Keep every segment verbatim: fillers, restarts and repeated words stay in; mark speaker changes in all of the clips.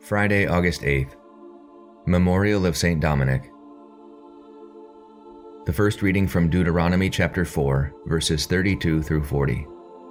Speaker 1: Friday, August eighth. Memorial of Saint Dominic. The first reading from Deuteronomy chapter four, verses thirty-two through forty.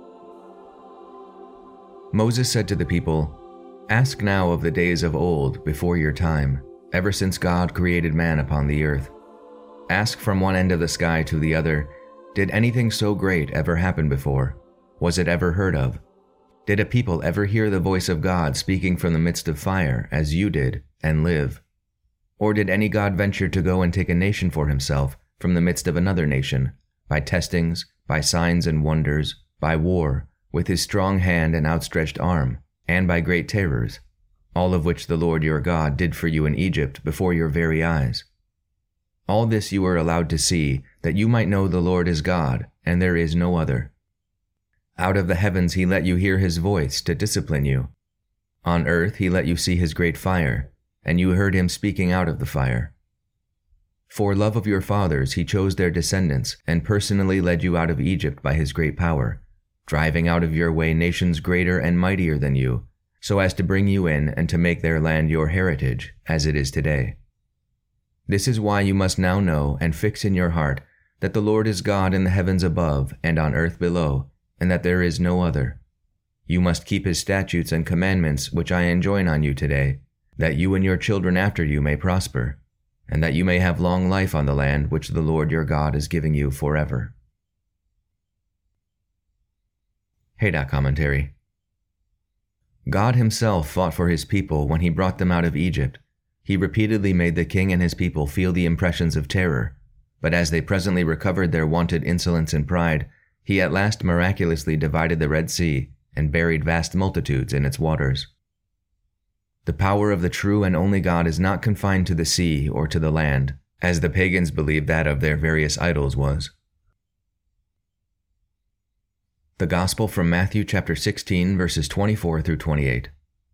Speaker 1: Moses said to the people, "Ask now of the days of old, before your time, ever since God created man upon the earth. Ask from one end of the sky to the other, did anything so great ever happen before? Was it ever heard of? Did a people ever hear the voice of God speaking from the midst of fire, as you did, and live? Or did any God venture to go and take a nation for himself from the midst of another nation, by testings, by signs and wonders, by war, with his strong hand and outstretched arm, and by great terrors, all of which the Lord your God did for you in Egypt before your very eyes? All this you were allowed to see, that you might know the Lord is God, and there is no other. Out of the heavens he let you hear his voice to discipline you. On earth he let you see his great fire, and you heard him speaking out of the fire. For love of your fathers he chose their descendants and personally led you out of Egypt by his great power, driving out of your way nations greater and mightier than you, so as to bring you in and to make their land your heritage, as it is today. This is why you must now know and fix in your heart that the Lord is God in the heavens above and on earth below, and that there is no other. You must keep his statutes and commandments which I enjoin on you today, that you and your children after you may prosper, and that you may have long life on the land which the Lord your God is giving you forever." Haydock Commentary. God himself fought for his people when he brought them out of Egypt. He repeatedly made the king and his people feel the impressions of terror, but as they presently recovered their wonted insolence and pride, he at last miraculously divided the Red Sea and buried vast multitudes in its waters. The power of the true and only God is not confined to the sea or to the land, as the pagans believed that of their various idols was. The Gospel from Matthew chapter sixteen, verses twenty-four through twenty-eight.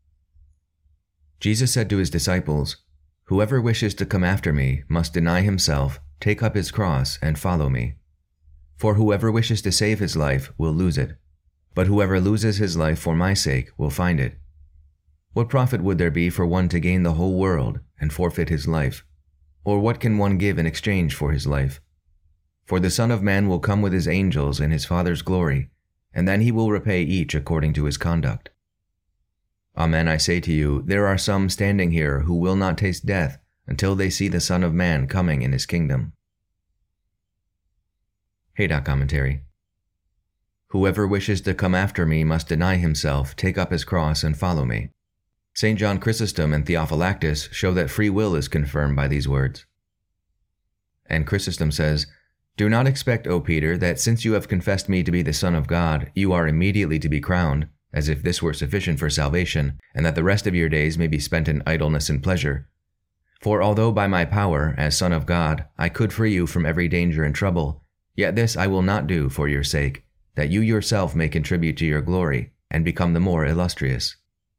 Speaker 1: Jesus said to his disciples, "Whoever wishes to come after me must deny himself, take up his cross, and follow me. For whoever wishes to save his life will lose it, but whoever loses his life for my sake will find it. What profit would there be for one to gain the whole world and forfeit his life? Or what can one give in exchange for his life? For the Son of Man will come with his angels in his Father's glory, and then he will repay each according to his conduct. Amen, I say to you, there are some standing here who will not taste death until they see the Son of Man coming in his kingdom." Haydock Commentary. Whoever wishes to come after me must deny himself, take up his cross, and follow me. Saint John Chrysostom and Theophylactus show that free will is confirmed by these words. And Chrysostom says, "Do not expect, O Peter, that since you have confessed me to be the Son of God, you are immediately to be crowned, as if this were sufficient for salvation, and that the rest of your days may be spent in idleness and pleasure. For although by my power, as Son of God, I could free you from every danger and trouble, yet this I will not do for your sake, that you yourself may contribute to your glory, and become the more illustrious.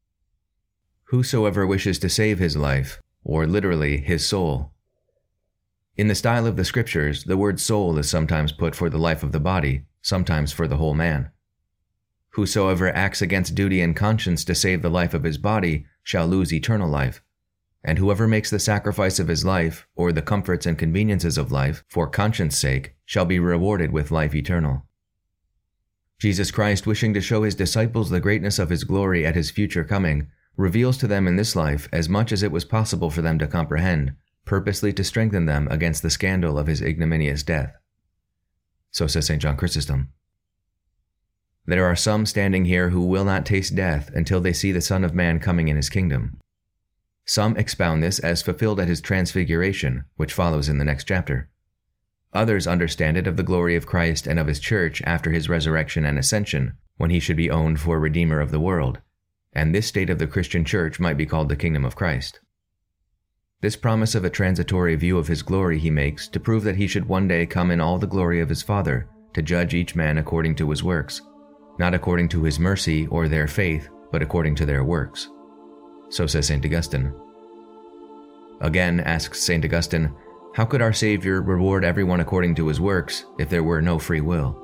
Speaker 1: Whosoever wishes to save his life, or literally his soul." In the style of the scriptures, the word soul is sometimes put for the life of the body, sometimes for the whole man. Whosoever acts against duty and conscience to save the life of his body shall lose eternal life, and whoever makes the sacrifice of his life, or the comforts and conveniences of life, for conscience' sake, shall be rewarded with life eternal. Jesus Christ, wishing to show his disciples the greatness of his glory at his future coming, reveals to them in this life as much as it was possible for them to comprehend, purposely to strengthen them against the scandal of his ignominious death. So says Saint John Chrysostom. There are some standing here who will not taste death until they see the Son of Man coming in his kingdom. Some expound this as fulfilled at his transfiguration, which follows in the next chapter. Others understand it of the glory of Christ and of his church after his resurrection and ascension, when he should be owned for Redeemer of the world, and this state of the Christian church might be called the kingdom of Christ. This promise of a transitory view of his glory he makes to prove that he should one day come in all the glory of his Father to judge each man according to his works, not according to his mercy or their faith, but according to their works. So says Saint Augustine. Again, asks Saint Augustine, how could our Savior reward everyone according to his works if there were no free will?